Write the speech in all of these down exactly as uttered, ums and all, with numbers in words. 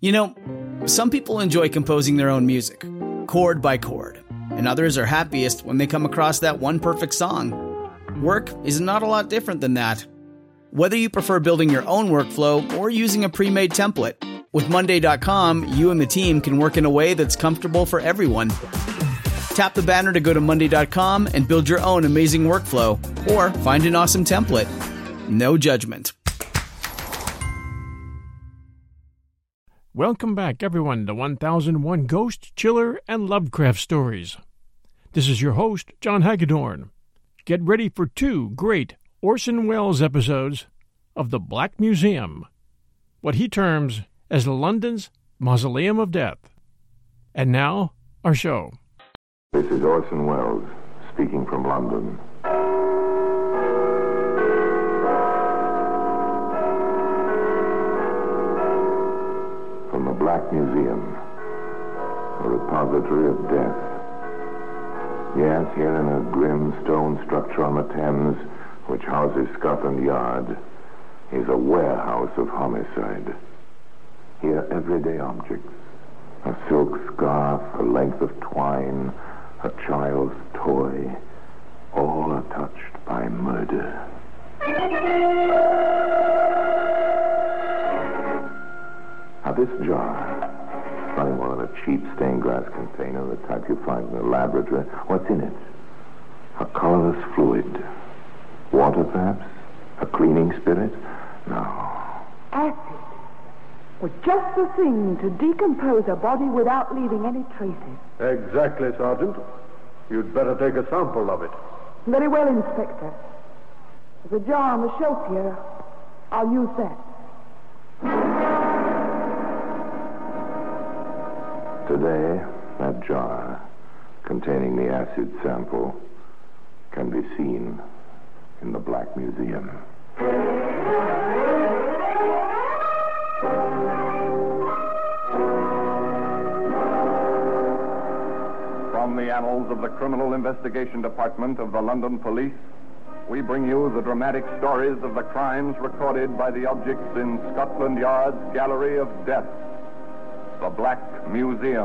You know, some people enjoy composing their own music, chord by chord, and others are happiest when they come across that one perfect song. Work is not a lot different than that. Whether you prefer building your own workflow or using a pre-made template, with Monday dot com, you and the team can work in a way that's comfortable for everyone. Tap the banner to go to Monday dot com and build your own amazing workflow, or find an awesome template. No judgment. Welcome back, everyone, to one thousand one Ghost, Chiller, and Lovecraft Stories. This is your host, John Hagedorn. Get ready for two great Orson Welles episodes of The Black Museum, what he terms as London's Mausoleum of Death. And now, our show. This is Orson Welles, speaking from London. From the Black Museum, a repository of death. Yes, here in a grim stone structure on the Thames, which houses Scotland Yard, is a warehouse of homicide. Here, everyday objects, a silk scarf, a length of twine, a child's toy, all are touched by murder. Now, this jar, nothing more than a cheap stained glass container, the type you find in a laboratory. What's in it? A colorless fluid. Water, perhaps? A cleaning spirit? No. Acid was just the thing to decompose a body without leaving any traces. Exactly, Sergeant. You'd better take a sample of it. Very well, Inspector. There's a jar on the shelf here. I'll use that. Today, that jar, containing the acid sample, can be seen in the Black Museum. From the annals of the Criminal Investigation Department of the London Police, we bring you the dramatic stories of the crimes recorded by the objects in Scotland Yard's Gallery of Death, the Black Museum.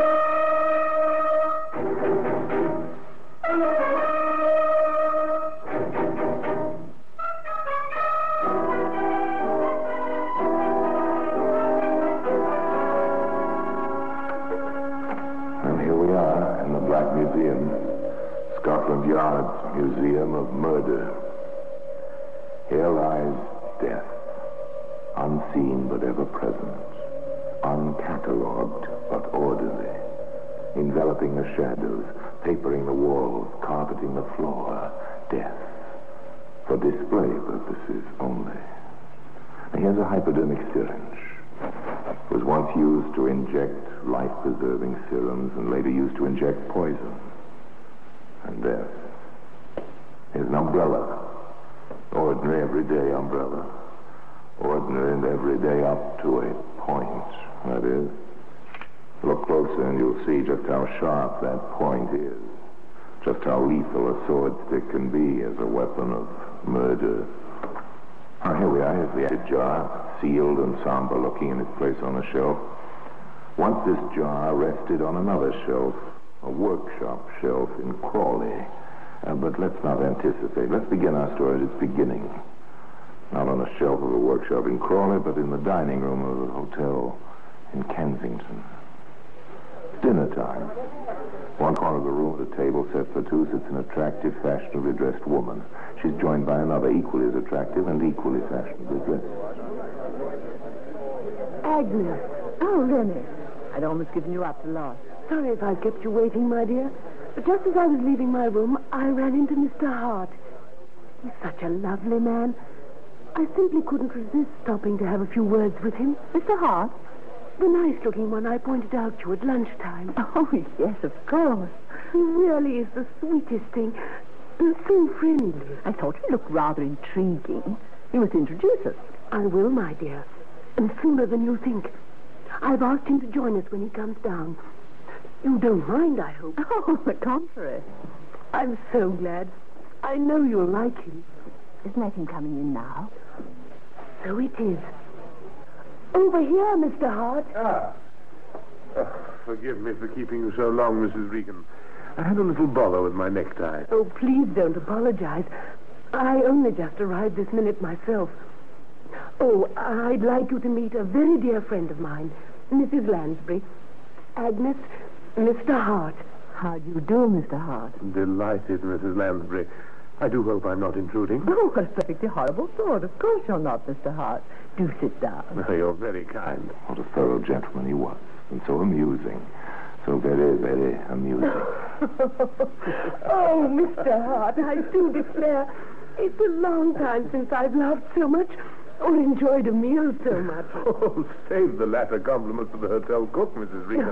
And here we are in the Black Museum, Scotland Yard's Museum of Murder. Here lies death, unseen but ever present, uncatalogued but orderly, enveloping the shadows, papering the walls, carpeting the floor. Death, for display purposes only. Now, here's a hypodermic syringe. It was once used to inject life-preserving serums and later used to inject poison. And death. Here's an umbrella. Ordinary, everyday umbrella. Ordinary and everyday up to a point, that is. Look closer and you'll see just how sharp that point is. Just how lethal a sword stick can be as a weapon of murder. Now, here we are. Here's the acid jar, sealed and somber looking in its place on the shelf. Once this jar rested on another shelf, a workshop shelf in Crawley. Uh, but let's not anticipate. Let's begin our story at its beginning. Not on the shelf of a workshop in Crawley, but in the dining room of a hotel in Kensington. It's dinner time. One corner of the room, at a table set for two, sits an attractive, fashionably dressed woman. She's joined by another equally as attractive and equally fashionably dressed. Agnes. Oh, Lenny. I'd almost given you up to last. Sorry if I've kept you waiting, my dear. But just as I was leaving my room, I ran into Mister Hart. He's such a lovely man. I simply couldn't resist stopping to have a few words with him. Mister Hart? The nice-looking one I pointed out to you at lunchtime. Oh, yes, of course. He really is the sweetest thing. And so friendly. I thought he looked rather intriguing. You must introduce us. I will, my dear. And sooner than you think. I've asked him to join us when he comes down. You don't mind, I hope. Oh, on the contrary. I'm so glad. I know you'll like him. Isn't that him coming in now? So it is. Over here, Mister Hart. Ah. Oh, forgive me for keeping you so long, Missus Regan. I had a little bother with my necktie. Oh, please don't apologize. I only just arrived this minute myself. Oh, I'd like you to meet a very dear friend of mine, Missus Lansbury. Agnes, Mister Hart. How do you do, Mister Hart? Delighted, Missus Lansbury. I do hope I'm not intruding. Oh, what a perfectly horrible thought. Of course you're not, Mister Hart. Do sit down. Oh, you're very kind. What a thorough gentleman he was, and so amusing. So very, very amusing. Oh, Mister Hart, I do declare, it's a long time since I've laughed so much or enjoyed a meal so much. Oh, save the latter compliment for the hotel cook, Missus Regan.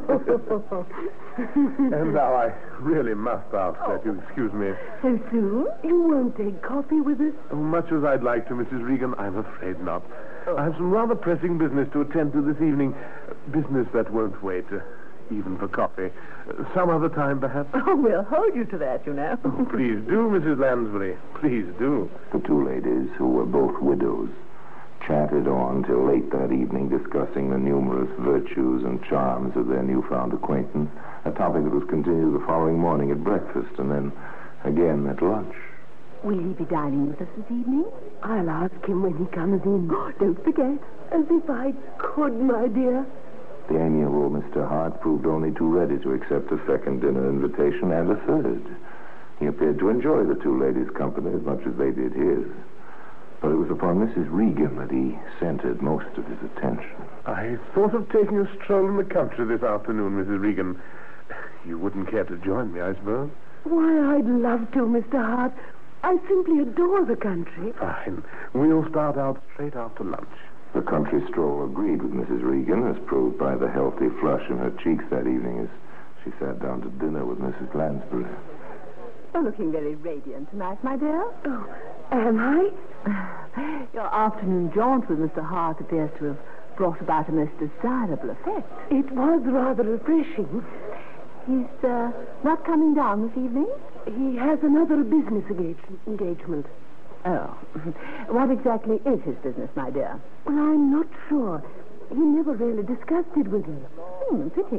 And now I really must ask that you excuse me. So soon? You won't take coffee with us? Oh, much as I'd like to, Missus Regan, I'm afraid not. I have some rather pressing business to attend to this evening. Uh, business that won't wait, uh, even for coffee. Uh, some other time, perhaps. Oh, we'll hold you to that, you know. Oh, please do, Missus Lansbury. Please do. The two ladies, who were both widows, chatted on till late that evening, discussing the numerous virtues and charms of their newfound acquaintance, a topic that was continued the following morning at breakfast and then again at lunch. Will he be dining with us this evening? I'll ask him when he comes in. Don't forget. As if I could, my dear. The amiable Mister Hart proved only too ready to accept a second dinner invitation and a third. He appeared to enjoy the two ladies' company as much as they did his. But it was upon Missus Regan that he centered most of his attention. I thought of taking a stroll in the country this afternoon, Missus Regan. You wouldn't care to join me, I suppose? Why, I'd love to, Mister Hart. I simply adore the country. Fine. We'll start out straight after lunch. The country stroll agreed with Missus Regan, as proved by the healthy flush in her cheeks that evening as she sat down to dinner with Missus Lansbury. You're looking very radiant tonight, my dear. Oh, am I? Your afternoon jaunt with Mister Hart appears to have brought about a most desirable effect. It was rather refreshing. He's uh, not coming down this evening? He has another business engage- engagement. Oh. What exactly is his business, my dear? Well, I'm not sure. He never really discussed it with me. Hmm, pity.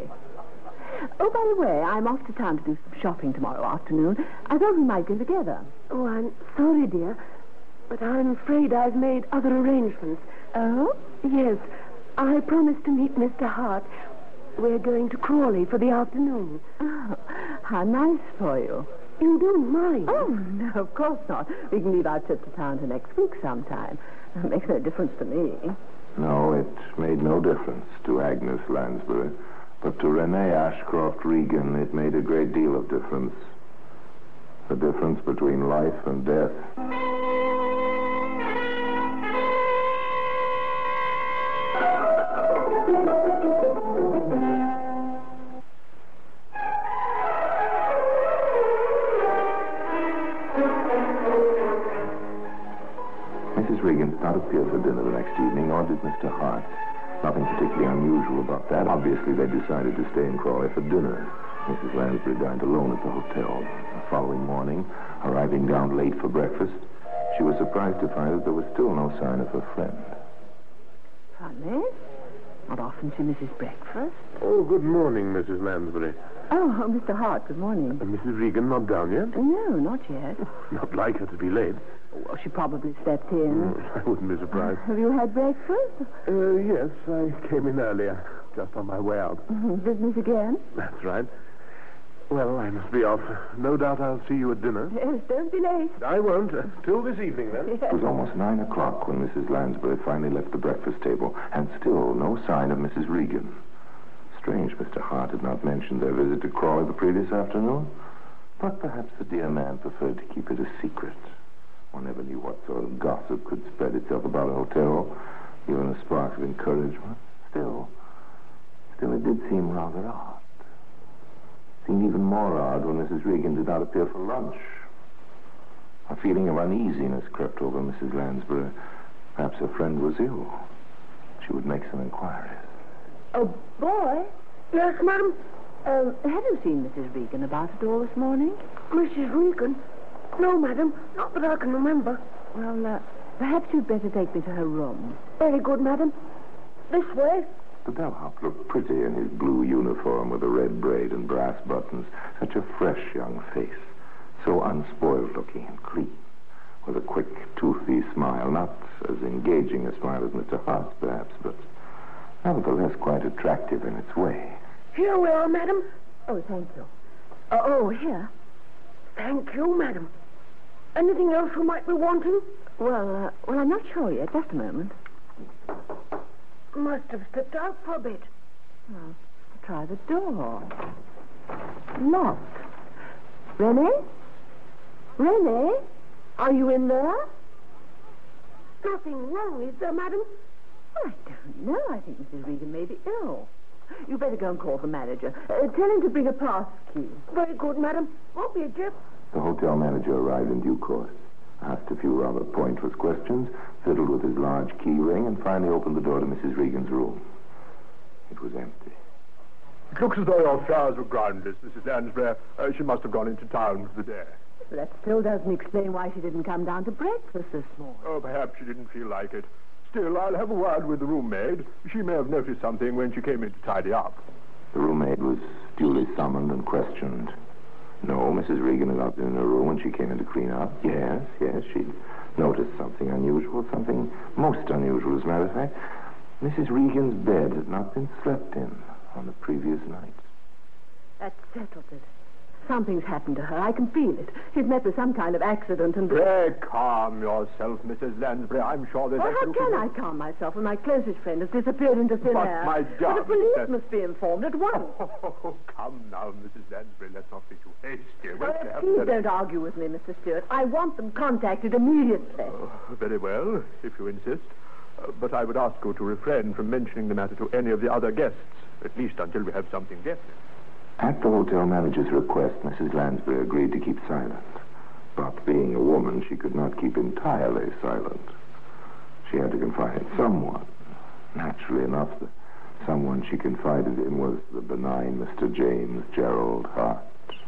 Oh, by the way, I'm off to town to do some shopping tomorrow afternoon. I thought we might go together. Oh, I'm sorry, dear, but I'm afraid I've made other arrangements. Oh? Yes, I promised to meet Mister Hart. We're going to Crawley for the afternoon. Oh, how nice for you. You don't mind? Oh, no, of course not. We can leave our trip to town to next week sometime. It makes no difference to me. No, it made no difference to Agnes Lansbury. But to Renee Ashcroft Regan, it made a great deal of difference. The difference between life and death. Missus Regan did not appear for dinner the next evening, nor did Mister Hart. Nothing particularly unusual about that. Obviously, they decided to stay in Crawley for dinner. Missus Lansbury dined alone at the hotel. The following morning, arriving down late for breakfast, she was surprised to find that there was still no sign of her friend. Funny. Not often she misses breakfast. Oh, good morning, Missus Lansbury. Oh, oh, Mister Hart, good morning. Uh, Missus Regan not down yet? No, not yet. Not like her to be late. Well, she probably slept in. Mm, I wouldn't be surprised. Have you had breakfast? Uh, yes, I came in earlier, just on my way out. Business again? That's right. Well, I must be off. No doubt I'll see you at dinner. Yes, don't be late. I won't. Uh, till this evening, then. Yes. It was almost nine o'clock when Missus Lansbury finally left the breakfast table, and still no sign of Missus Regan. Strange Mister Hart had not mentioned their visit to Crawley the previous afternoon, but perhaps the dear man preferred to keep it a secret. One never knew what sort of gossip could spread itself about a hotel, even a spark of encouragement. Still, still it did seem rather odd. Seemed even more odd when Missus Regan did not appear for lunch. A feeling of uneasiness crept over Missus Lansbury. Perhaps her friend was ill. She would make some inquiries. Oh, boy. Yes, madam? Um, have you seen Missus Regan about at all this morning? Missus Regan? No, madam. Not that I can remember. Well, uh, perhaps you'd better take me to her room. Very good, madam. This way. The bellhop looked pretty in his blue uniform with a red braid and brass buttons. Such a fresh young face. So unspoiled looking and clean. With a quick, toothy smile. Not as engaging a smile as Mister Hart's, perhaps, but nevertheless quite attractive in its way. Here we are, madam. Oh, thank you. Uh, oh, here. Thank you, madam. Anything else we might be wanting? Well, uh, well, I'm not sure yet. Just a moment. Must have stepped out for a bit. Well, try the door. Locked. Rene? Rene? Are you in there? Nothing wrong, is there, madam? I don't know. I think Missus Regan may be ill. You better go and call the manager. Uh, tell him to bring a pass key. Very good, madam. Won't be a jip. The hotel manager arrived in due course, asked a few rather pointless questions, fiddled with his large key ring, and finally opened the door to Missus Regan's room. It was empty. It looks as though your flowers were groundless, Missus Lansbury. Uh, she must have gone into town for the day. But that still doesn't explain why she didn't come down to breakfast this morning. Oh, perhaps she didn't feel like it. Still, I'll have a word with the room maid. She may have noticed something when she came in to tidy up. The room maid was duly summoned and questioned. No, Missus Regan had not been in her room when she came in to clean up. Yes, yes, she'd noticed something unusual, something most unusual, as a matter of fact. Missus Regan's bed had not been slept in on the previous night. That settles it. Something's happened to her. I can feel it. She's met with some kind of accident and... Pray calm yourself, Missus Lansbury. I'm sure there's... Well, how absolutely can no- I calm myself when my closest friend has disappeared into thin But, air? my Well, darling, the police that- must be informed at once. Oh, come now, Missus Lansbury. Let's not be too hasty. We'll Uh, have please that- don't argue with me, Mister Stewart. I want them contacted immediately. Oh, very well, if you insist. Uh, but I would ask you to refrain from mentioning the matter to any of the other guests, at least until we have something definite. At the hotel manager's request, Missus Lansbury agreed to keep silent. But being a woman, she could not keep entirely silent. She had to confide in someone. Naturally enough, the someone she confided in was the benign Mister James Gerald Hart.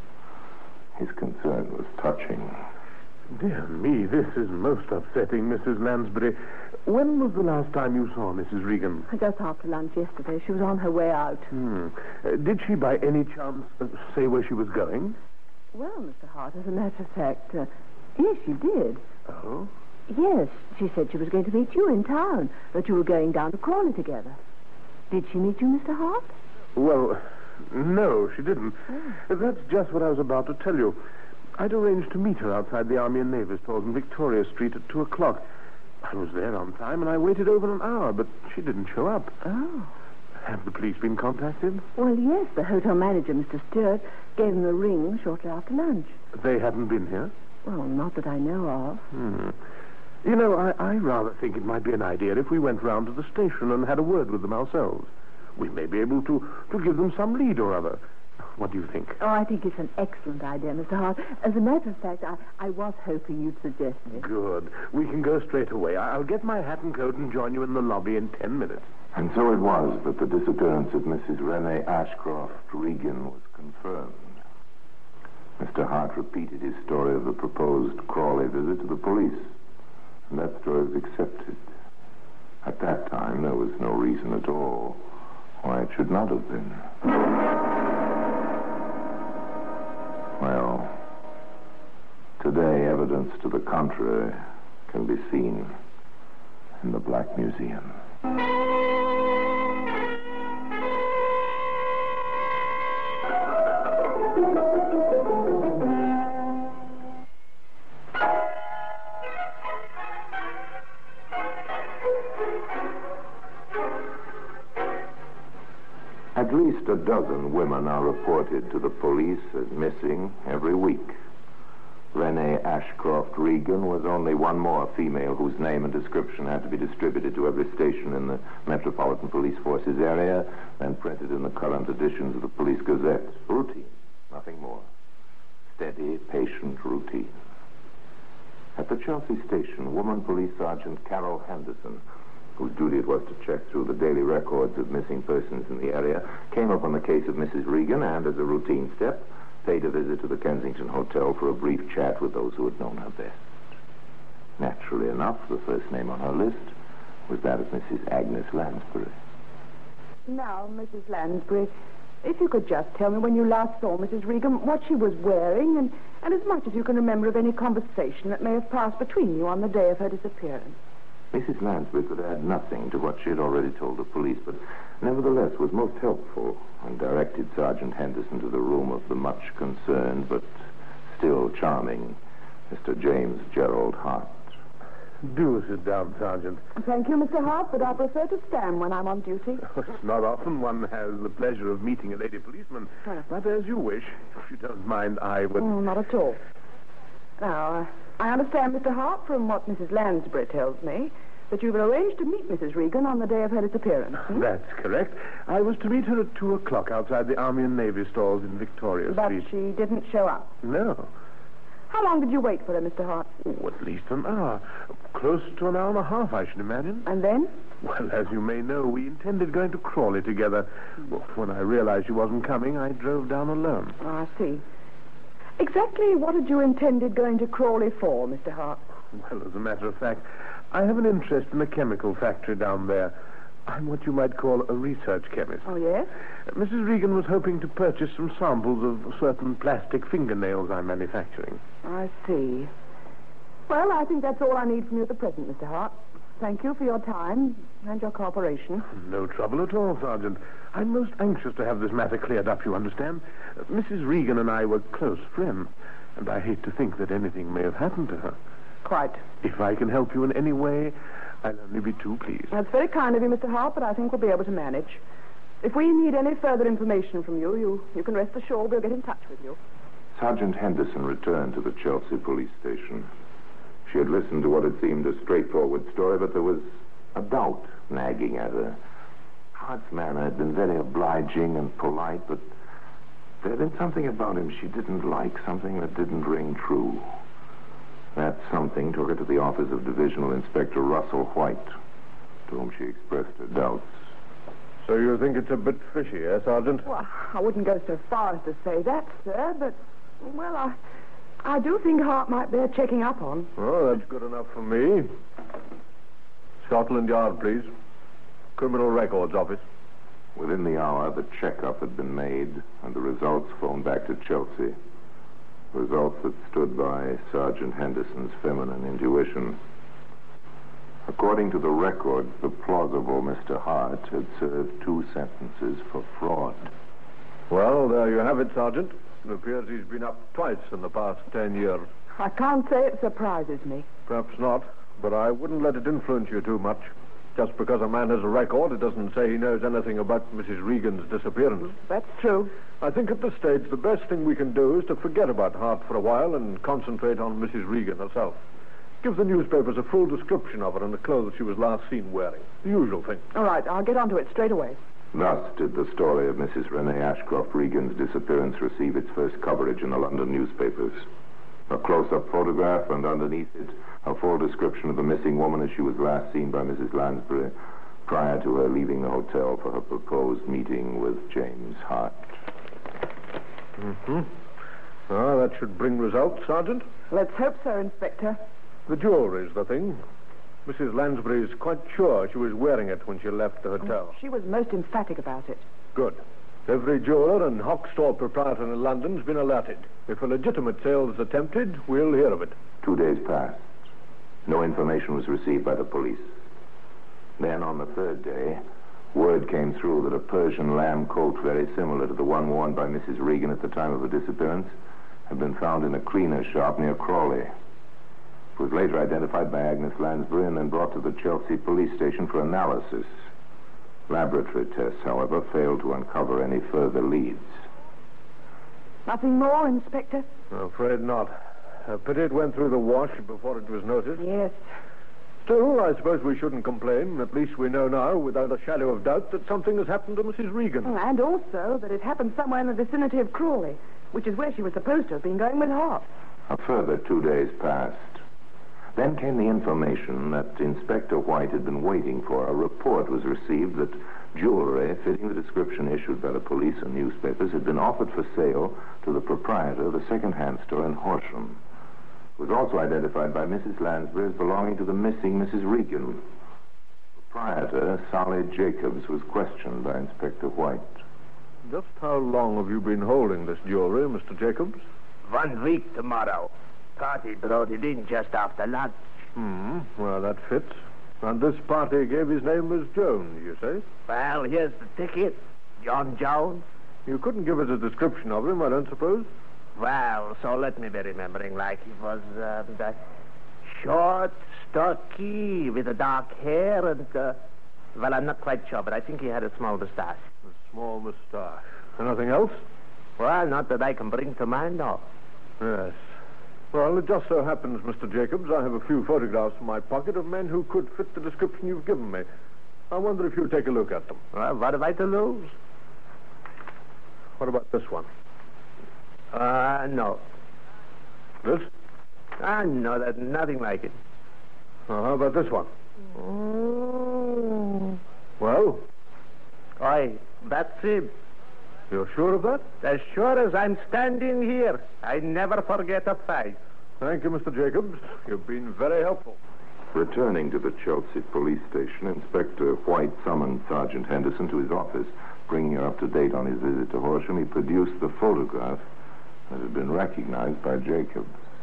His concern was touching. Dear me, this is most upsetting, Missus Lansbury. When was the last time you saw Missus Regan? Just after lunch yesterday. She was on her way out. Hmm. Uh, did she by any chance uh, say where she was going? Well, Mister Hart, as a matter of fact, uh, yes, she did. Oh? Yes, she said she was going to meet you in town, that you were going down to Crawley together. Did she meet you, Mister Hart? Well, no, she didn't. Oh. That's just what I was about to tell you. I'd arranged to meet her outside the Army and Navy Stores in Victoria Street at two o'clock. I was there on time, and I waited over an hour, but she didn't show up. Oh. Have the police been contacted? Well, yes, the hotel manager, Mister Stewart, gave them a ring shortly after lunch. They haven't been here? Well, not that I know of. Hmm. You know, I, I rather think it might be an idea if we went round to the station and had a word with them ourselves. We may be able to, to give them some lead or other. What do you think? Oh, I think it's an excellent idea, Mister Hart. As a matter of fact, I, I was hoping you'd suggest it. Good. We can go straight away. I- I'll get my hat and coat and join you in the lobby in ten minutes. And so it was that the disappearance of Missus Renee Ashcroft Regan was confirmed. Mister Hart repeated his story of the proposed Crawley visit to the police, and that story was accepted. At that time, there was no reason at all why it should not have been. Well, today evidence to the contrary can be seen in the Black Museum. At least a dozen women are reported to the police as missing every week. Renee Ashcroft Regan was only one more female whose name and description had to be distributed to every station in the Metropolitan Police Force's area, then printed in the current editions of the Police Gazette. Routine, nothing more. Steady, patient routine. At the Chelsea station, Woman Police Sergeant Carol Henderson, whose duty it was to check through the daily records of missing persons in the area, came upon the case of Missus Regan and, as a routine step, paid a visit to the Kensington Hotel for a brief chat with those who had known her best. Naturally enough, the first name on her list was that of Missus Agnes Lansbury. Now, Missus Lansbury, if you could just tell me when you last saw Missus Regan, what she was wearing, and, and as much as you can remember of any conversation that may have passed between you on the day of her disappearance. Missus Lansbury could add nothing to what she had already told the police, but nevertheless was most helpful and directed Sergeant Henderson to the room of the much concerned but still charming Mister James Gerald Hart. Do sit down, Sergeant. Thank you, Mister Hart, but I prefer to stand when I'm on duty. It's not often one has the pleasure of meeting a lady policeman. Oh. But as you wish. If you don't mind, I would... Oh, not at all. Now, uh, I understand, Mister Hart, from what Missus Lansbury tells me, that you've arranged to meet Missus Regan on the day of her disappearance. Hmm? That's correct. I was to meet her at two o'clock outside the Army and Navy stalls in Victoria But Street. she didn't show up. No. How long did you wait for her, Mister Hart? Oh, at least an hour. Close to an hour and a half, I should imagine. And then? Well, as you may know, we intended going to Crawley together. Well, when I realized she wasn't coming, I drove down alone. Oh, I see. Exactly what had you intended going to Crawley for, Mister Hart? Well, as a matter of fact, I have an interest in a chemical factory down there. I'm what you might call a research chemist. Oh, yes? Uh, Missus Regan was hoping to purchase some samples of certain plastic fingernails I'm manufacturing. I see. Well, I think that's all I need from you at the present, Mister Hart. Thank you for your time and your cooperation. No trouble at all, Sergeant. I'm most anxious to have this matter cleared up, you understand. Uh, Missus Regan and I were close friends, and I hate to think that anything may have happened to her. Quite. If I can help you in any way, I'll only be too pleased. That's very kind of you, Mister Hart, but I think we'll be able to manage. If we need any further information from you, you, you can rest assured we'll get in touch with you. Sergeant Henderson returned to the Chelsea police station. She had listened to what had seemed a straightforward story, but there was a doubt nagging at her. Hart's manner had been very obliging and polite, but there had been something about him she didn't like, something that didn't ring true. That something took her to the office of Divisional Inspector Russell White, to whom she expressed her doubts. So you think it's a bit fishy, eh, Sergeant? Well, I wouldn't go so far as to say that, sir, but, well, I, I do think Hart might bear checking up on. Oh, that's good enough for me. Scotland Yard, please. Criminal Records Office. Within the hour, the checkup had been made, and the results phoned back to Chelsea. Results that stood by Sergeant Henderson's feminine intuition. According to the records, the plausible Mister Hart had served two sentences for fraud. Well, there you have it, Sergeant. It appears he's been up twice in the past ten years. I can't say it surprises me. Perhaps not, but I wouldn't let it influence you too much. Just because a man has a record, it doesn't say he knows anything about Missus Regan's disappearance. That's true. I think at this stage the best thing we can do is to forget about Hart for a while and concentrate on Missus Regan herself. Give the newspapers a full description of her and the clothes she was last seen wearing. The usual thing. All right, I'll get onto it straight away. Thus did the story of Missus Renee Ashcroft Regan's disappearance receive its first coverage in the London newspapers. A close-up photograph, and underneath it, a full description of the missing woman as she was last seen by Missus Lansbury prior to her leaving the hotel for her proposed meeting with James Hart. Mm-hmm. Ah, that should bring results, Sergeant. Let's hope so, Inspector. The jewelry's the thing. Missus Lansbury is quite sure she was wearing it when she left the hotel. She was most emphatic about it. Good. Every jeweler and hock store proprietor in London's been alerted. If a legitimate sale is attempted, we'll hear of it. Two days passed. No information was received by the police. Then, on the third day, word came through that a Persian lamb coat very similar to the one worn by Missus Regan at the time of her disappearance had been found in a cleaner's shop near Crawley. It was later identified by Agnes Lansbury and then brought to the Chelsea police station for analysis. Laboratory tests, however, failed to uncover any further leads. Nothing more, Inspector? I'm afraid not. A pity it went through the wash before it was noticed. Yes. Still, I suppose we shouldn't complain. At least we know now, without a shadow of doubt, that something has happened to Missus Regan. And also that it happened somewhere in the vicinity of Crawley, which is where she was supposed to have been going with Hart. A further two days passed. Then came the information that Inspector White had been waiting for. A report was received that jewelry fitting the description issued by the police and newspapers had been offered for sale to the proprietor of a second-hand store in Horsham. It was also identified by Missus Lansbury as belonging to the missing Missus Regan. Proprietor Sally Jacobs was questioned by Inspector White. Just how long have you been holding this jewelry, Mister Jacobs? One week tomorrow. Party brought it in just after lunch. Hmm, well, that fits. And this party gave his name as Jones, you say? Well, here's the ticket. John Jones. You couldn't give us a description of him, I don't suppose? Well, so let me be remembering like he was uh, the short, stocky, with a dark hair and, uh, well, I'm not quite sure, but I think he had a small moustache. A small moustache. Anything else? Well, not that I can bring to mind, no. Yes. Well, it just so happens, Mister Jacobs, I have a few photographs in my pocket of men who could fit the description you've given me. I wonder if you'll take a look at them. Well, what have I to lose? What about this one? Uh, no. This? Ah, no, that's nothing like it. Uh, how about this one? Mm. Well? Aye, that's him. You're sure of that? As sure as I'm standing here. I never forget a fight. Thank you, Mister Jacobs. You've been very helpful. Returning to the Chelsea police station, Inspector White summoned Sergeant Henderson to his office. Bringing her up to date on his visit to Horsham, he produced the photograph that had been recognized by Jacobs.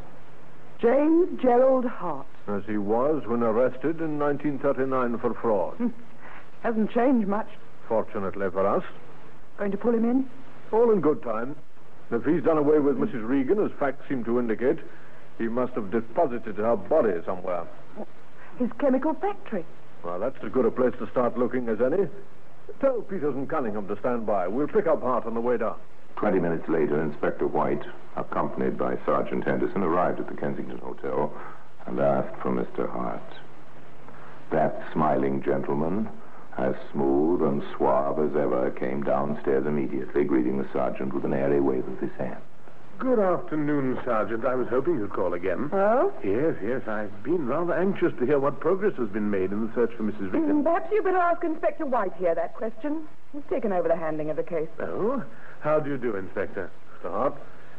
James Gerald Hart. As he was when arrested in nineteen thirty-nine for fraud. Hasn't changed much. Fortunately for us. Going to pull him in? All in good time. If he's done away with Missus Regan, as facts seem to indicate, he must have deposited her body somewhere. His chemical factory. Well, that's as good a place to start looking as any. Tell Peters and Cunningham to stand by. We'll pick up Hart on the way down. Twenty minutes later, Inspector White, accompanied by Sergeant Henderson, arrived at the Kensington Hotel and asked for Mister Hart. That smiling gentleman, as smooth and suave as ever, came downstairs immediately, greeting the sergeant with an airy wave of his hand. Good afternoon, Sergeant. I was hoping you'd call again. Oh? Yes, yes. I've been rather anxious to hear what progress has been made in the search for Missus Regan. Mm, perhaps you better ask Inspector White here that question. He's taken over the handling of the case. Oh? How do you do, Inspector? Mister Hart.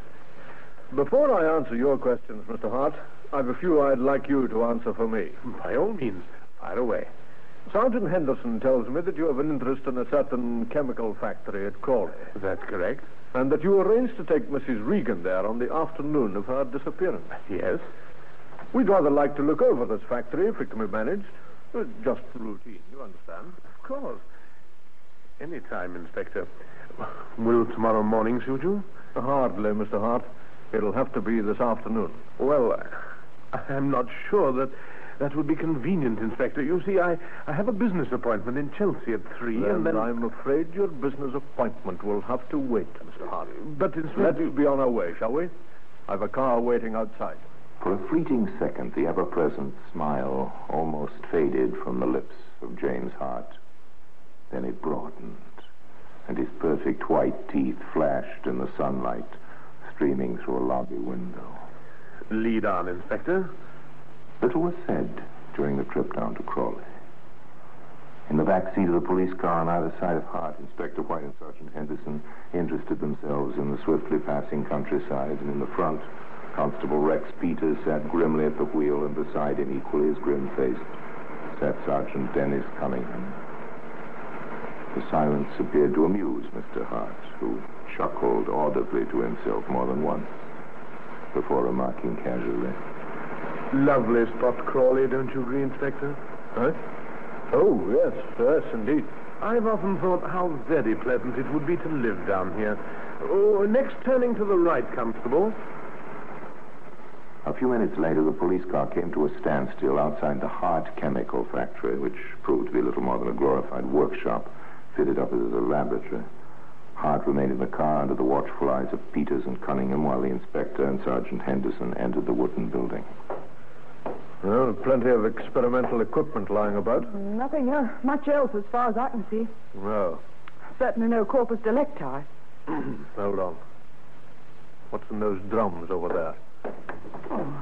Before I answer your questions, Mister Hart, I've a few I'd like you to answer for me. By all means, fire away. Sergeant Henderson tells me that you have an interest in a certain chemical factory at Crawley. That's correct. And that you arranged to take Missus Regan there on the afternoon of her disappearance. Yes. We'd rather like to look over this factory, if it can be managed. Uh, just routine, you understand? Of course. Any time, Inspector. Will tomorrow morning suit you? Hardly, Mister Hart. It'll have to be this afternoon. Well, I'm not sure that that would be convenient, Inspector. You see, I, I have a business appointment in Chelsea at three, Then and then... I'm afraid your business appointment will have to wait, Mister Hart. But, Inspector... Let's be on our way, shall we? I've a car waiting outside. For a fleeting second, the ever-present smile almost faded from the lips of James Hart. Then it broadened, and his perfect white teeth flashed in the sunlight streaming through a lobby window. Lead on, Inspector. Little was said during the trip down to Crawley. In the back seat of the police car on either side of Hart, Inspector White and Sergeant Henderson interested themselves in the swiftly passing countryside, and in the front, Constable Rex Peters sat grimly at the wheel, and beside him, equally as grim-faced, sat Sergeant Dennis Cunningham. The silence appeared to amuse Mister Hart, who chuckled audibly to himself more than once before remarking casually, Lovely spot, Crawley, don't you agree, Inspector? Huh? Oh, yes, yes, indeed. I've often thought how very pleasant it would be to live down here. Oh, next turning to the right, Constable. A few minutes later, the police car came to a standstill outside the Hart Chemical Factory, which proved to be little more than a glorified workshop fitted up as a laboratory. Hart remained in the car under the watchful eyes of Peters and Cunningham while the inspector and Sergeant Henderson entered the wooden building. Well, plenty of experimental equipment lying about. Nothing uh, much else as far as I can see. No. Certainly no corpus delicti. Hold on. What's in those drums over there? Oh.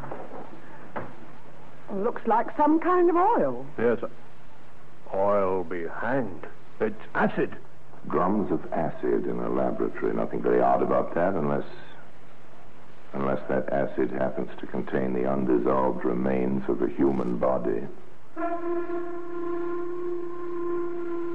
Looks like some kind of oil. Yes. Oil be hanged. It's acid. Drums of acid in a laboratory. Nothing very odd about that, unless... unless that acid happens to contain the undissolved remains of a human body.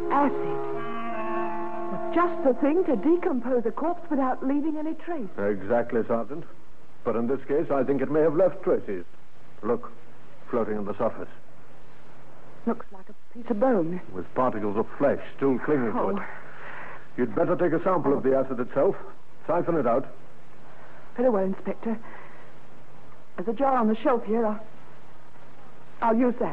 Acid. Just the thing to decompose a corpse without leaving any trace. Exactly, Sergeant. But in this case, I think it may have left traces. Look, floating on the surface. Looks like a piece of bone. With particles of flesh still clinging oh. to it. You'd better take a sample of the acid itself. Siphon it out. Very well, Inspector. There's a jar on the shelf here. I'll, I'll use that.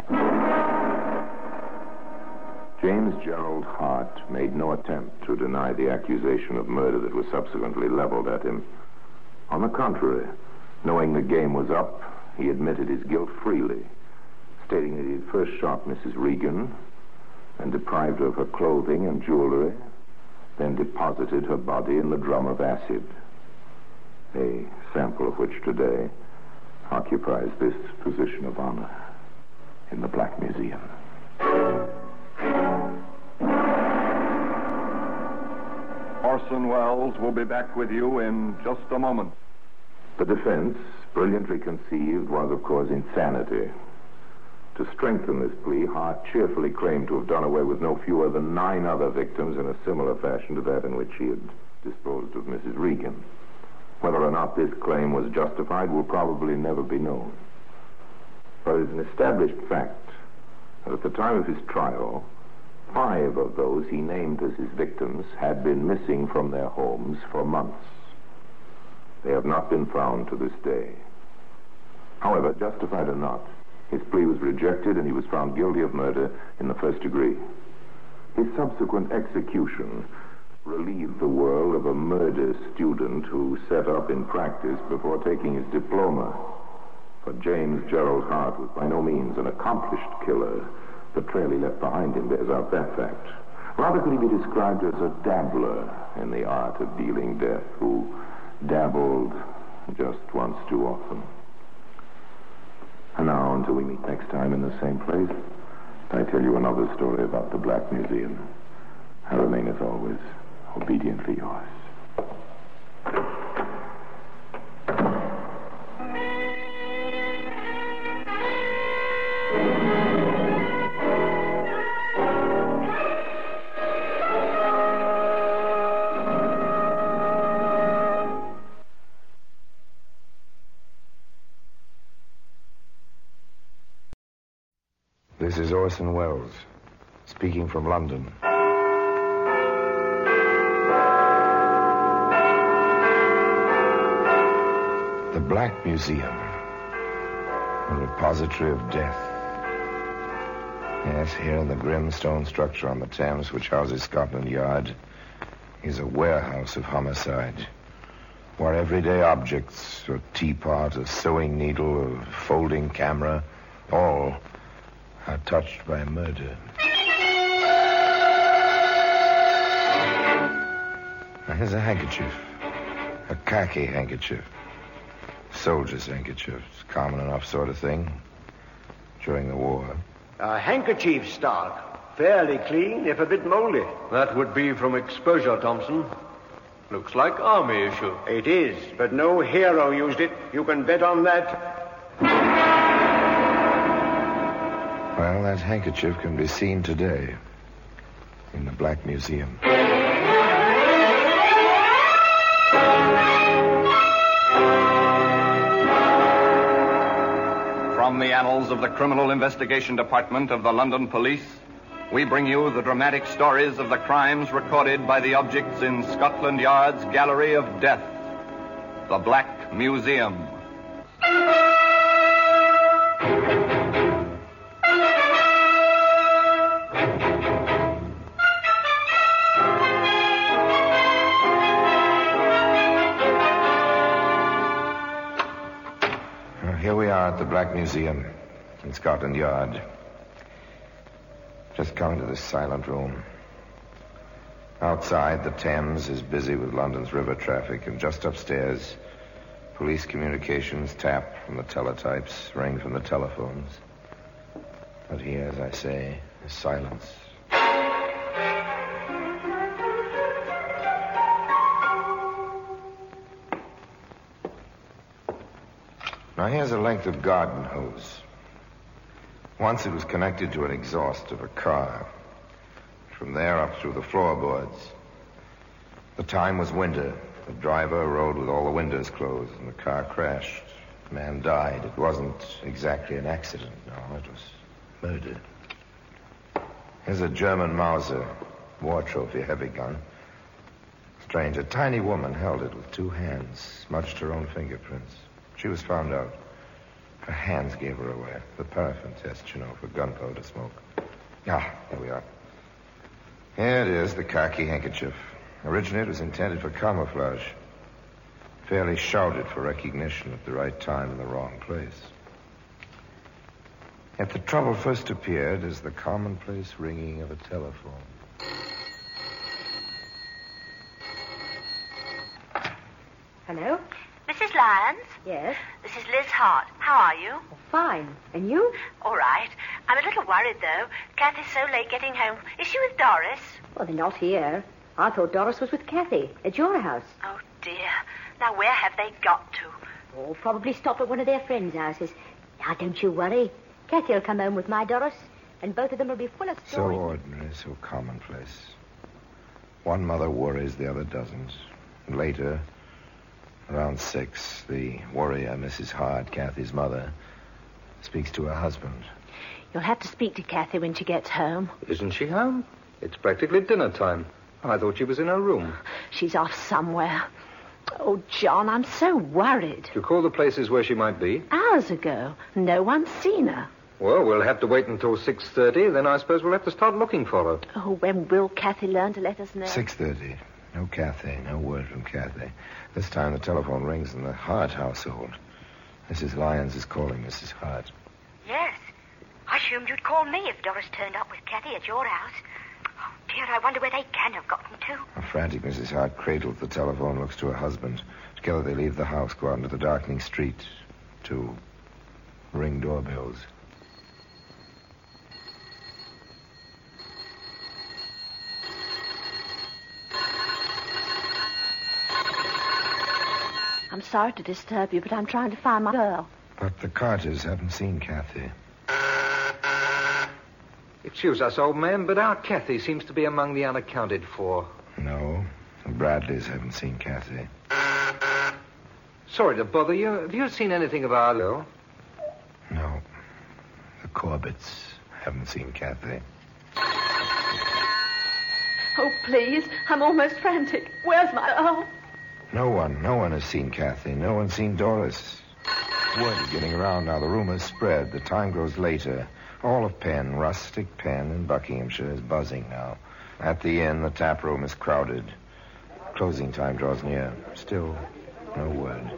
James Gerald Hart made no attempt to deny the accusation of murder that was subsequently leveled at him. On the contrary, knowing the game was up, he admitted his guilt freely, stating that he had first shot Missus Regan and deprived her of her clothing and jewelry, then deposited her body in the drum of acid, a sample of which today occupies this position of honor in the Black Museum. Orson Welles will be back with you in just a moment. The defense, brilliantly conceived, was, of course, insanity. To strengthen this plea, Hart cheerfully claimed to have done away with no fewer than nine other victims in a similar fashion to that in which he had disposed of Missus Regan. Whether or not this claim was justified will probably never be known. But it is an established fact that at the time of his trial, five of those he named as his victims had been missing from their homes for months. They have not been found to this day. However, justified or not, his plea was rejected and he was found guilty of murder in the first degree. His subsequent execution relieved the world of a murder student who set up in practice before taking his diploma. But James Gerald Hart was by no means an accomplished killer. The trail he left behind him bears out that fact. Rather could he be described as a dabbler in the art of dealing death, who dabbled just once too often. And now, until we meet next time in the same place, I tell you another story about the Black Museum. I remain, as always, obediently yours. This is Orson Welles, speaking from London. The Black Museum, a repository of death. Yes, here in the grim stone structure on the Thames, which houses Scotland Yard, is a warehouse of homicide, where everyday objects, a teapot, a sewing needle, a folding camera, all are touched by murder. Now, here's a handkerchief, a khaki handkerchief. Soldier's handkerchief. It's a common enough sort of thing during the war. A handkerchief stock. Fairly clean, if a bit moldy. That would be from exposure, Thompson. Looks like army issue. It is, but no hero used it. You can bet on that. Well, that handkerchief can be seen today in the Black Museum. From the annals of the Criminal Investigation Department of the London Police, we bring you the dramatic stories of the crimes recorded by the objects in Scotland Yard's Gallery of Death, the Black Museum. Here we are at the Black Museum in Scotland Yard. Just come into this silent room. Outside, the Thames is busy with London's river traffic, and just upstairs, police communications tap from the teletypes, ring from the telephones. But here, as I say, is silence. Now, here's a length of garden hose. Once it was connected to an exhaust of a car. From there up through the floorboards. The time was winter. The driver rode with all the windows closed, and the car crashed. The man died. It wasn't exactly an accident, no, it was murder. Here's a German Mauser, war trophy, heavy gun. Strange, a tiny woman held it with two hands, smudged her own fingerprints. She was found out. Her hands gave her away. The paraffin test, you know, for gunpowder smoke. Ah, there we are. Here it is, the khaki handkerchief. Originally, it was intended for camouflage. Fairly shouted for recognition at the right time in the wrong place. Yet the trouble first appeared as the commonplace ringing of a telephone. Hello? Missus Lyons? Yes? This is Liz Hart. How are you? Oh, fine. And you? All right. I'm a little worried, though. Kathy's so late getting home. Is she with Doris? Well, they're not here. I thought Doris was with Kathy at your house. Oh, dear. Now, where have they got to? Oh, probably stopped at one of their friends' houses. Now, don't you worry. Kathy will come home with my Doris, and both of them will be full of So stories. ordinary, so commonplace. One mother worries, the other doesn't. And later, around six, the worrier, Missus Hart, Kathy's mother, speaks to her husband. You'll have to speak to Kathy when she gets home. Isn't she home? It's practically dinner time. I thought she was in her room. She's off somewhere. Oh, John, I'm so worried. You call the places where she might be? Hours ago. No one's seen her. Well, we'll have to wait until six thirty. Then I suppose we'll have to start looking for her. Oh, when will Kathy learn to let us know? six thirty. No Kathy, no word from Kathy. This time the telephone rings in the Hart household. Missus Lyons is calling Missus Hart. Yes. I assumed you'd call me if Doris turned up with Kathy at your house. Oh, dear, I wonder where they can have gotten to. A frantic Missus Hart cradles the telephone, looks to her husband. Together they leave the house, go out into the darkening street to ring doorbells. I'm sorry to disturb you, but I'm trying to find my girl. But the Carters haven't seen Kathy. Excuse us, old man, but our Kathy seems to be among the unaccounted for. No, the Bradleys haven't seen Kathy. Sorry to bother you. Have you seen anything of our girl? No. The Corbetts haven't seen Kathy. Oh, please. I'm almost frantic. Where's my... Oh. No one, no one has seen Kathy. No one's seen Doris. Word is getting around now. The rumors spread. The time grows later. All of Penn, rustic Penn in Buckinghamshire, is buzzing now. At the inn, the tap room is crowded. Closing time draws near. Still, no word.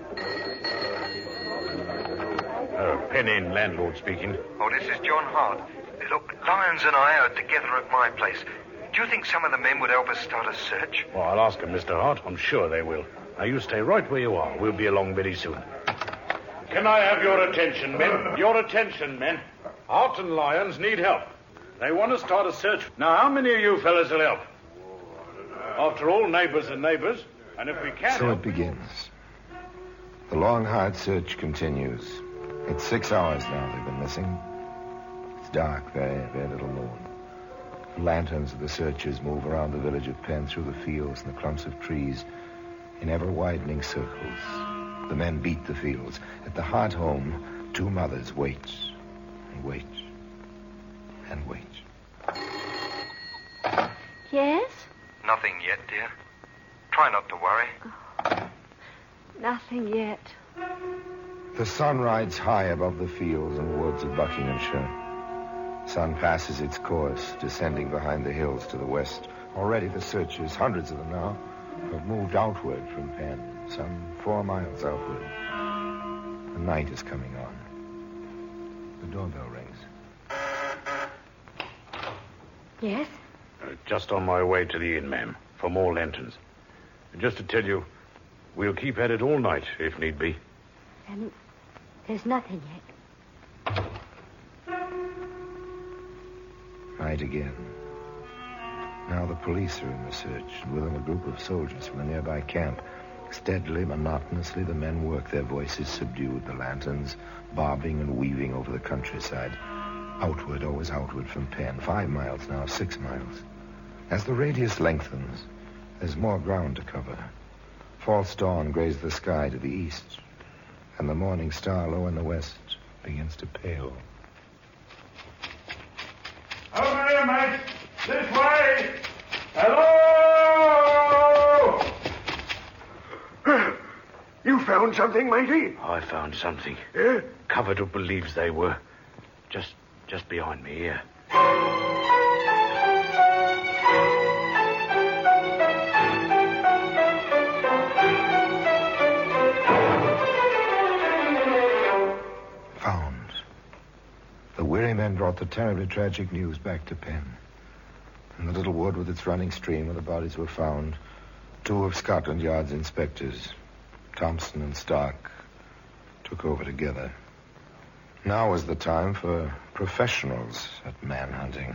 Uh, Penn Inn, landlord speaking. Oh, this is John Hart. Look, Lyons and I are together at my place. Do you think some of the men would help us start a search? Well, I'll ask them, Mister Hart. I'm sure they will. Now, you stay right where you are. We'll be along very soon. Can I have your attention, men? Your attention, men. Hart and Lyons need help. They want to start a search. Now, how many of you fellas will help? After all, neighbors are neighbors. And if we can't... So help... it begins. The long, hard search continues. It's six hours now they've been missing. It's dark, very, very little moon. The lanterns of the searchers move around the village of Penn through the fields and the clumps of trees in ever-widening circles. The men beat the fields. At the Hart home, two mothers wait and wait and wait. Yes? Nothing yet, dear. Try not to worry. Oh, nothing yet. The sun rides high above the fields and woods of Buckinghamshire. Sun passes its course, descending behind the hills to the west. Already the searchers, hundreds of them now, have moved outward from Penn, some four miles outward. The night is coming on. The doorbell rings. Yes? Uh, just on my way to the inn, ma'am, for more lanterns. And just to tell you, we'll keep at it all night, if need be. Um, there's nothing yet. Night again. Now the police are in the search, and with them a group of soldiers from a nearby camp. Steadily, monotonously, the men work, their voices subdued, the lanterns bobbing and weaving over the countryside. Outward, always outward from Penn. Five miles now, six miles. As the radius lengthens, there's more ground to cover. False dawn grays the sky to the east, and the morning star low in the west begins to pale. Over here, mate. This way. Hello! You found something, matey? I found something. Yeah? Covered up with leaves they were. Just, just behind me here. Found. The weary men brought the terribly tragic news back to Penn. In the little wood with its running stream where the bodies were found, two of Scotland Yard's inspectors, Thompson and Stark, took over together. Now was the time for professionals at manhunting.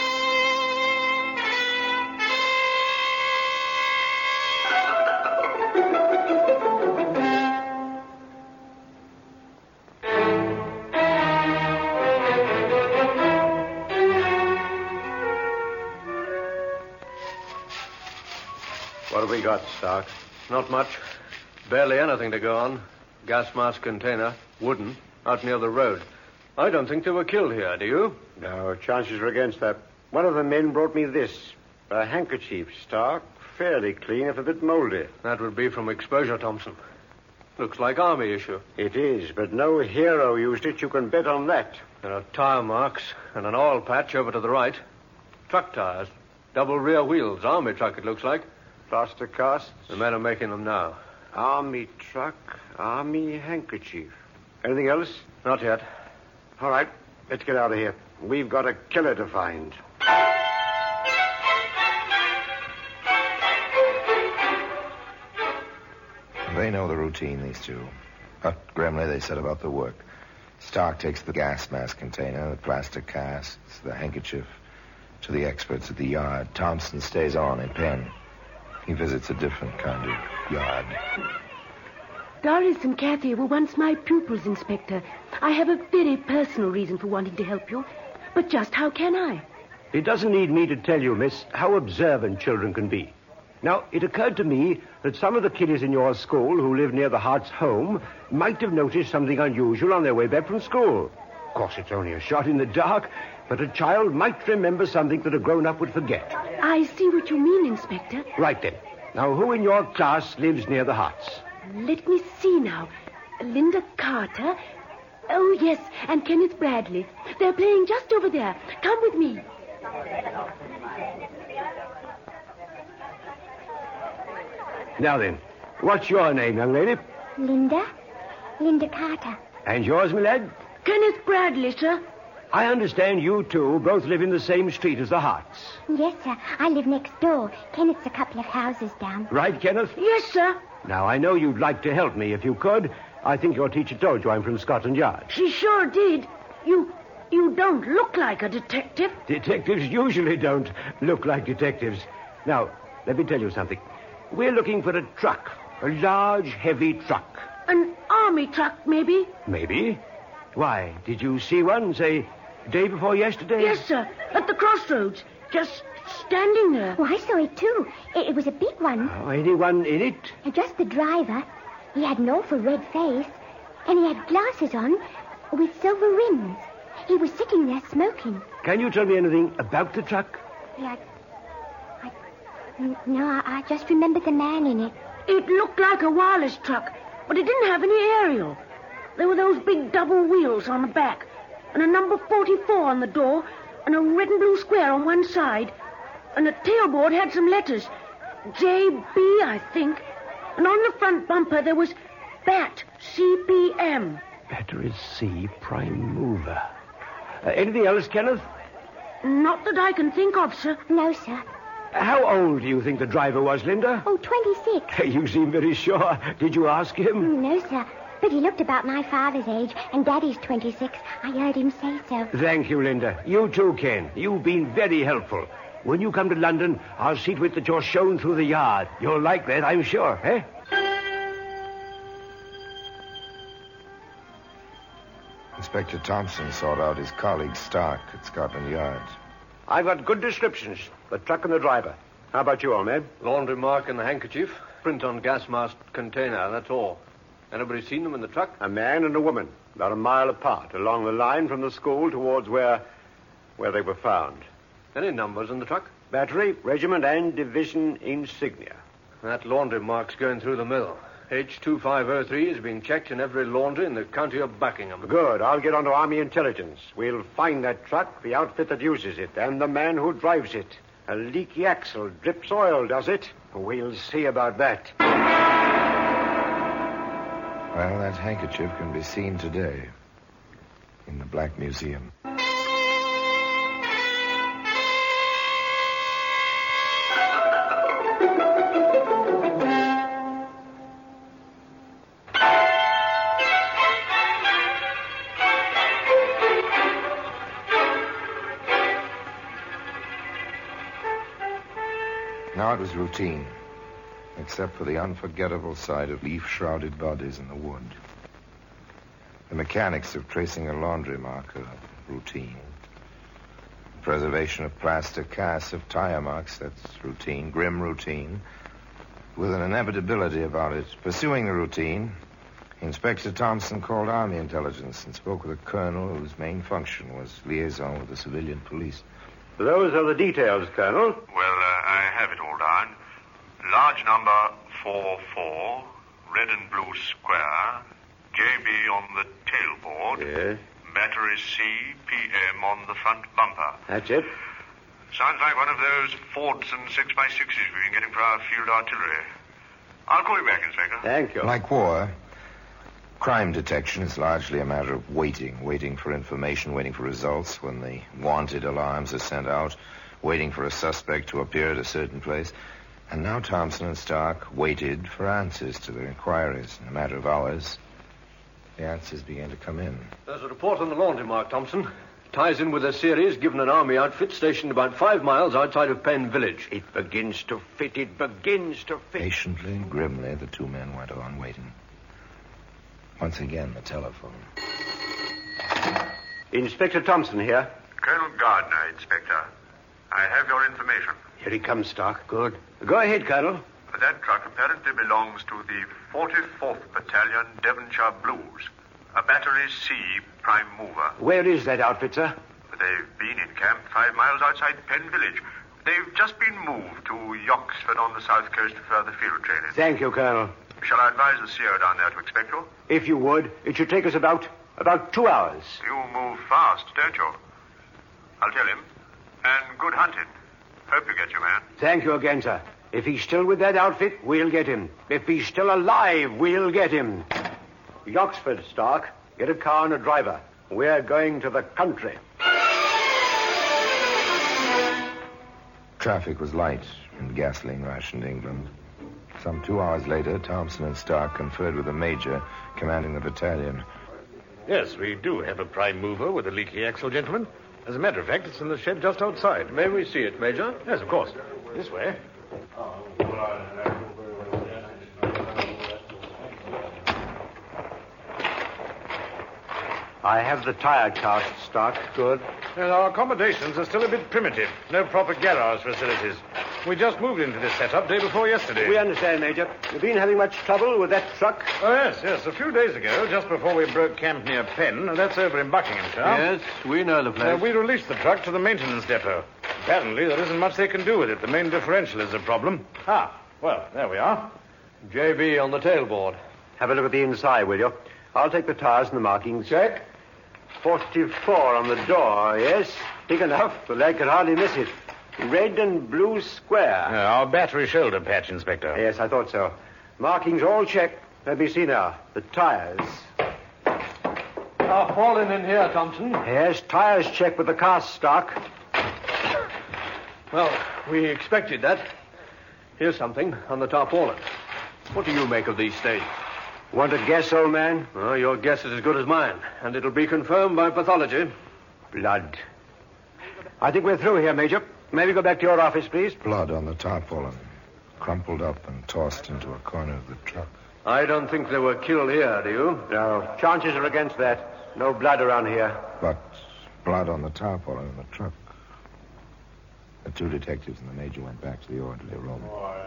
What have we got, Stark? Not much. Barely anything to go on. Gas mask container, wooden, out near the road. I don't think they were killed here, do you? No, chances are against that. One of the men brought me this. A handkerchief, Stark. Fairly clean, if a bit moldy. That would be from exposure, Thompson. Looks like army issue. It is, but no hero used it. You can bet on that. There are tire marks and an oil patch over to the right. Truck tires. Double rear wheels. Army truck, it looks like. Plaster casts. The men are making them now. Army truck, army handkerchief. Anything else? Not yet. All right, let's get out of here. We've got a killer to find. They know the routine, these two. But grimly they set about the work. Stark takes the gas mask container, the plaster casts, the handkerchief, to the experts at the yard. Thompson stays on in Penn. He visits a different kind of yard. Doris and Kathy were once my pupils, Inspector. I have a very personal reason for wanting to help you. But just how can I? It doesn't need me to tell you, miss, how observant children can be. Now, it occurred to me that some of the kiddies in your school who live near the Hart's home might have noticed something unusual on their way back from school. Of course, it's only a shot in the dark, but a child might remember something that a grown-up would forget. I see what you mean, Inspector. Right then. Now, who in your class lives near the Harts? Let me see now. Linda Carter. Oh, yes, and Kenneth Bradley. They're playing just over there. Come with me. Now then, what's your name, young lady? Linda. Linda Carter. And yours, my lad? Kenneth Bradley, sir. I understand you two both live in the same street as the Harts. Yes, sir. I live next door. Kenneth's a couple of houses down. Right, Kenneth? Yes, sir. Now, I know you'd like to help me if you could. I think your teacher told you I'm from Scotland Yard. She sure did. You you don't look like a detective. Detectives usually don't look like detectives. Now, let me tell you something. We're looking for a truck. A large, heavy truck. An army truck, maybe? Maybe. Why, did you see one, say, day before yesterday? Yes, sir. At the crossroads. Just standing there. Oh, I saw it, too. It, it was a big one. Oh, anyone in it? Just the driver. He had an awful red face, and he had glasses on with silver rims. He was sitting there smoking. Can you tell me anything about the truck? Yeah, I... I no, I, I just remember the man in it. It looked like a wireless truck, but it didn't have any aerial. There were those big double wheels on the back, and a number forty-four on the door, and a red and blue square on one side. And the tailboard had some letters. J B, I think. And on the front bumper there was B A T, C P M. Battery C, prime mover. Uh, anything else, Kenneth? Not that I can think of, sir. No, sir. How old do you think the driver was, Linda? Oh, twenty-six. You seem very sure. Did you ask him? No, sir. But he looked about my father's age, and Daddy's twenty-six. I heard him say so. Thank you, Linda. You too, Ken. You've been very helpful. When you come to London, I'll see to it that you're shown through the yard. You'll like that, I'm sure, eh? Inspector Thompson sought out his colleague Stark at Scotland Yard. I've got good descriptions. The truck and the driver. How about you, old man? Laundry mark and the handkerchief. Print on gas mask container, that's all. Anybody seen them in the truck? A man and a woman, about a mile apart, along the line from the school towards where... where they were found. Any numbers in the truck? Battery, regiment, and division insignia. That laundry mark's going through the mill. H two five oh three is being checked in every laundry in the county of Buckingham. Good. I'll get onto Army intelligence. We'll find that truck, the outfit that uses it, and the man who drives it. A leaky axle drips oil, does it? We'll see about that. Well, that handkerchief can be seen today in the Black Museum. Now it was routine, except for the unforgettable sight of leaf-shrouded bodies in the wood. The mechanics of tracing a laundry mark are routine. Preservation of plaster casts of tire marks, that's routine, grim routine, with an inevitability about it. Pursuing the routine, Inspector Thompson called Army intelligence and spoke with a colonel whose main function was liaison with the civilian police. Those are the details, Colonel. Well, uh, I have it all down. Large number four four, red and blue square, J B on the tailboard. Yes. Battery C, P M on the front bumper. That's it. Sounds like one of those Fords and six by sixes we've been getting for our field artillery. I'll call you back, Inspector. Thank you. Like war, crime detection is largely a matter of waiting, waiting for information, waiting for results when the wanted alarms are sent out, waiting for a suspect to appear at a certain place. And now Thompson and Stark waited for answers to their inquiries. In a matter of hours, the answers began to come in. There's a report on the laundry mark, Thompson. Ties in with a series given an army outfit stationed about five miles outside of Penn Village. It begins to fit. It begins to fit. Patiently and grimly, the two men went on waiting. Once again, the telephone. Inspector Thompson here. Colonel Gardner, Inspector. I have your information. Here he comes, Stark. Good. Go ahead, Colonel. That truck apparently belongs to the forty-fourth Battalion Devonshire Blues, a Battery C prime mover. Where is that outfit, sir? They've been in camp five miles outside Penn Village. They've just been moved to Yoxford on the south coast for further field training. Thank you, Colonel. Shall I advise the C O down there to expect you? If you would. It should take us about, about two hours. You move fast, don't you? I'll tell him. And good hunting. Hope you get your man. Thank you again, sir. If he's still with that outfit, we'll get him. If he's still alive, we'll get him. Yoxford, Stark. Get a car and a driver. We're going to the country. Traffic was light and gasoline rationed England. Some two hours later, Thompson and Stark conferred with the major commanding the battalion. Yes, we do have a prime mover with a leaky axle, gentlemen. As a matter of fact, it's in the shed just outside. May we see it, Major? Yes, of course. This way. I have the tire cast, Stark. Good. Well, our accommodations are still a bit primitive. No proper garage facilities. We just moved into this setup day before yesterday. We understand, Major. You've been having much trouble with that truck? Oh, yes, yes. A few days ago, just before we broke camp near Penn, that's over in Buckinghamshire. Yes, we know the place. Uh, we released the truck to the maintenance depot. Apparently, there isn't much they can do with it. The main differential is a problem. Ah, well, there we are. J B on the tailboard. Have a look at the inside, will you? I'll take the tires and the markings. Check. forty-four on the door, yes. Big enough. The lad could hardly miss it. Red and blue square. Uh, our battery shoulder patch, Inspector. Yes, I thought so. Markings all checked. Let me see now. The tires. Tarpaulin in here, Thompson. Yes, tires checked with the cast stock. Well, we expected that. Here's something on the tarpaulin. What do you make of these stains? Want to guess, old man? Oh, your guess is as good as mine, and it'll be confirmed by pathology. Blood. I think we're through here, Major. Maybe go back to your office, please. Blood on the tarpaulin, crumpled up and tossed into a corner of the truck. I don't think they were killed here, do you? No. Chances are against that. No blood around here. But blood on the tarpaulin in the truck. two detectives and the major went back to the orderly room.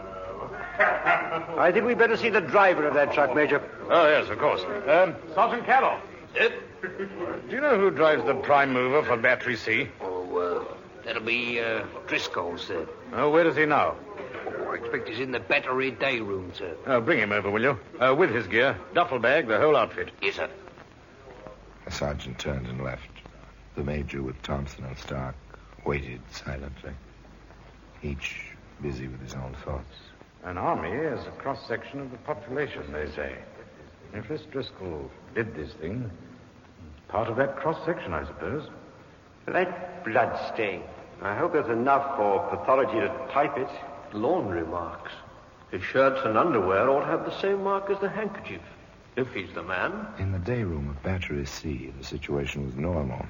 I think we'd better see the driver of that truck, Major. Oh, yes, of course. Um, Sergeant Carroll. Yes? Do you know who drives the prime mover for Battery C? Oh, uh, that'll be uh, Driscoll, sir. Oh, where is he now? Oh, I expect he's in the battery day room, sir. Oh, bring him over, will you? Uh, with his gear, duffel bag, the whole outfit. Yes, sir. The sergeant turned and left. The major, with Thompson and Stark, waited silently, each busy with his own thoughts. An army is a cross-section of the population, they say. If this Driscoll did this thing, part of that cross-section, I suppose. That blood stain. I hope there's enough for pathology to type it. Laundry marks. His shirts and underwear all have the same mark as the handkerchief, if he's the man. In the day room of Battery C, the situation was normal.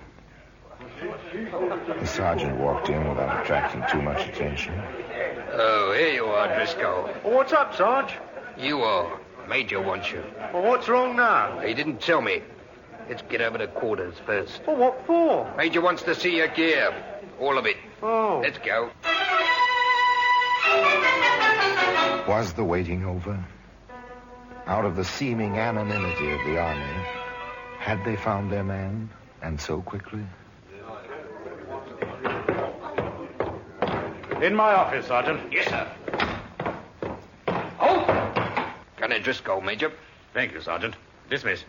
The sergeant walked in without attracting too much attention. Oh, here you are, Driscoll. Well, what's up, Sarge? You are. Major wants you. Well, what's wrong now? He didn't tell me. Let's get over to quarters first. Well, what for? Major wants to see your gear. All of it. Oh. Let's go. Was the waiting over? Out of the seeming anonymity of the army, had they found their man, and so quickly? In my office, Sergeant. Yes, sir. Oh! Gunner Driscoll, Major. Thank you, Sergeant. Dismiss.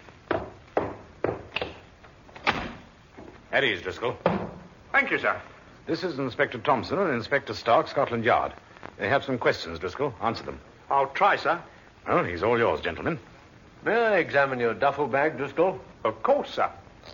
At ease, Driscoll. Thank you, sir. This is Inspector Thompson and Inspector Stark, Scotland Yard. They have some questions, Driscoll. Answer them. I'll try, sir. Well, he's all yours, gentlemen. May I examine your duffel bag, Driscoll? Of course, sir.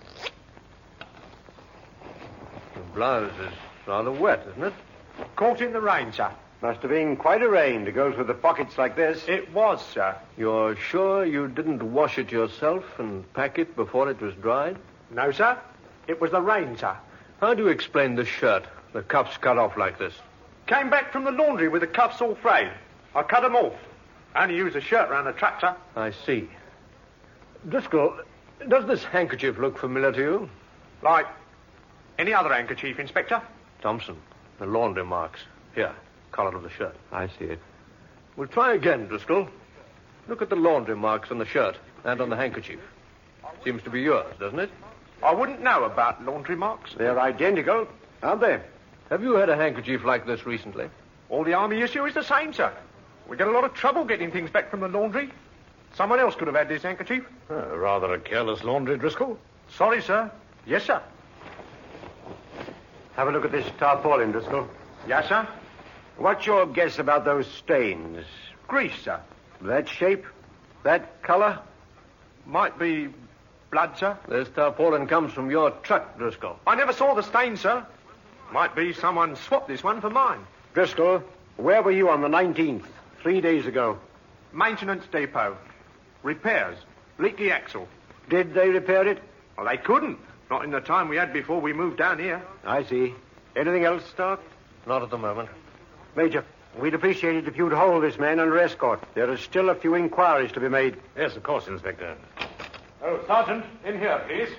The blouse is rather wet, isn't it? Caught in the rain, sir. Must have been quite a rain to go through the pockets like this. It was, sir. You're sure you didn't wash it yourself and pack it before it was dried? No, sir. It was the rain, sir. How do you explain this shirt? The cuffs cut off like this. Came back from the laundry with the cuffs all frayed. I cut them off. I only used a shirt round the trap, sir. I see. Driscoll, does this handkerchief look familiar to you? Like any other handkerchief, Inspector? Thompson, the laundry marks. Here, collar of the shirt. I see it. We'll try again, Driscoll. Look at the laundry marks on the shirt and on the handkerchief. Seems to be yours, doesn't it? I wouldn't know about laundry marks. They're identical, aren't they? Have you had a handkerchief like this recently? All the army issue is the same, sir. We get a lot of trouble getting things back from the laundry. Someone else could have had this handkerchief. Uh, rather a careless laundry, Driscoll. Sorry, sir. Yes, sir. Have a look at this tarpaulin, Driscoll. Yes, sir. What's your guess about those stains? Grease, sir. That shape? That color? Might be blood, sir. This tarpaulin comes from your truck, Driscoll. I never saw the stain, sir. Might be someone swapped this one for mine. Driscoll, where were you on the nineteenth, three days ago? Maintenance depot. Repairs. Leaky axle. Did they repair it? Well, they couldn't. Not in the time we had before we moved down here. I see. Anything else, Stark? Not at the moment. Major, we'd appreciate it if you'd hold this man under escort. There are still a few inquiries to be made. Yes, of course, Inspector. Oh, Sergeant, in here, please.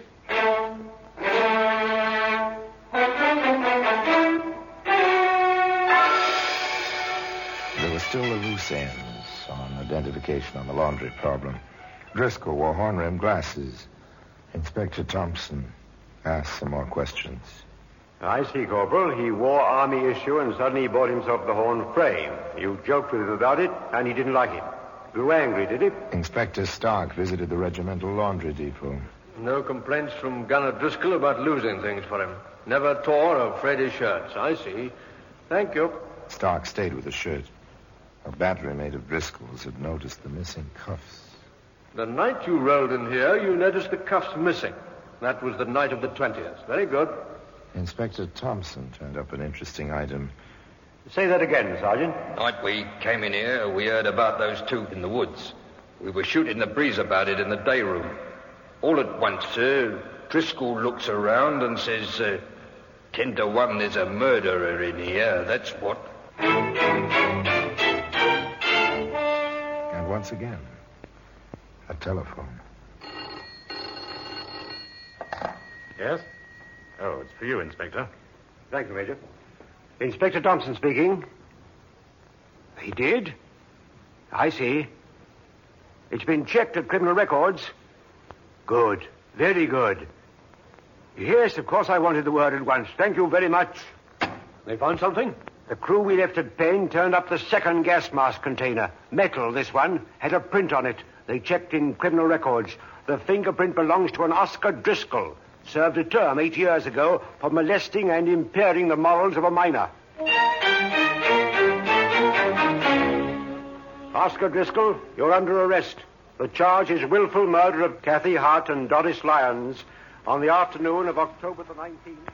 There were still the loose ends on identification on the laundry problem. Driscoll wore horn-rimmed glasses. Inspector Thompson asked some more questions. I see, Corporal. He wore army issue and suddenly he bought himself the horn frame. You joked with him about it, and he didn't like it. Grew angry, did he? Inspector Stark visited the regimental laundry depot. No complaints from Gunner Driscoll about losing things for him. Never tore or frayed his shirts. I see. Thank you. Stark stayed with the shirt. A battery mate of Driscoll's had noticed the missing cuffs. The night you rolled in here, you noticed the cuffs missing. That was the night of the twentieth. Very good. Inspector Thompson turned up an interesting item. Say that again, Sergeant. Night we came in here, we heard about those two in the woods. We were shooting the breeze about it in the day room. All at once, sir, Driscoll looks around and says, uh, ten to one there's a murderer in here, that's what. And once again, a telephone. Yes? Oh, it's for you, Inspector. Thank you, Major. Inspector Thompson speaking. He did? I see. It's been checked at criminal records. Good. Very good. Yes, of course I wanted the word at once. Thank you very much. They found something? The crew we left at Penn turned up the second gas mask container. Metal, this one. Had a print on it. They checked in criminal records. The fingerprint belongs to an Oscar Driscoll. Served a term eight years ago for molesting and impairing the morals of a minor. Oscar Driscoll, you're under arrest. The charge is willful murder of Kathy Hart and Doris Lyons on the afternoon of October the nineteenth.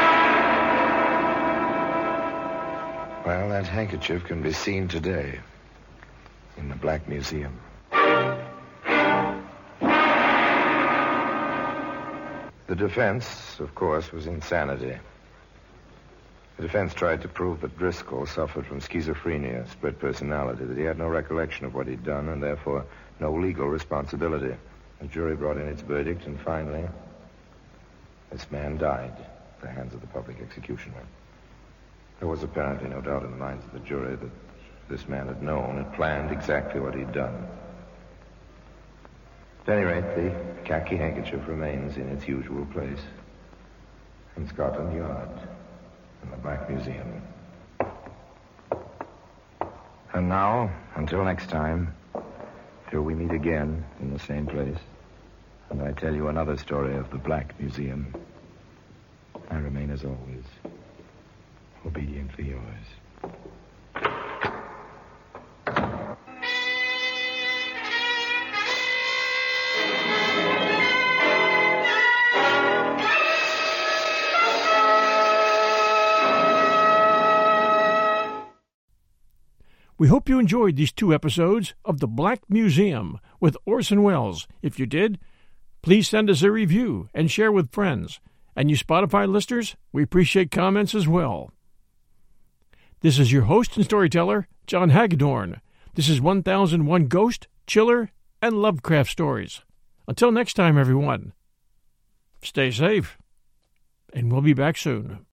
Well, that handkerchief can be seen today in the Black Museum. The defense, of course, was insanity. The defense tried to prove that Driscoll suffered from schizophrenia, split personality, that he had no recollection of what he'd done, and therefore no legal responsibility. The jury brought in its verdict, and finally, this man died at the hands of the public executioner. There was apparently no doubt in the minds of the jury that this man had known and planned exactly what he'd done. At any rate, the khaki handkerchief remains in its usual place in Scotland Yard in the Black Museum. And now, until next time, till we meet again in the same place, and I tell you another story of the Black Museum, I remain as always, obediently yours. We hope you enjoyed these two episodes of The Black Museum with Orson Welles. If you did, please send us a review and share with friends. And you Spotify listeners, we appreciate comments as well. This is your host and storyteller, John Hagedorn. This is one thousand one Ghost, Chiller, and Lovecraft Stories. Until next time, everyone, stay safe, and we'll be back soon.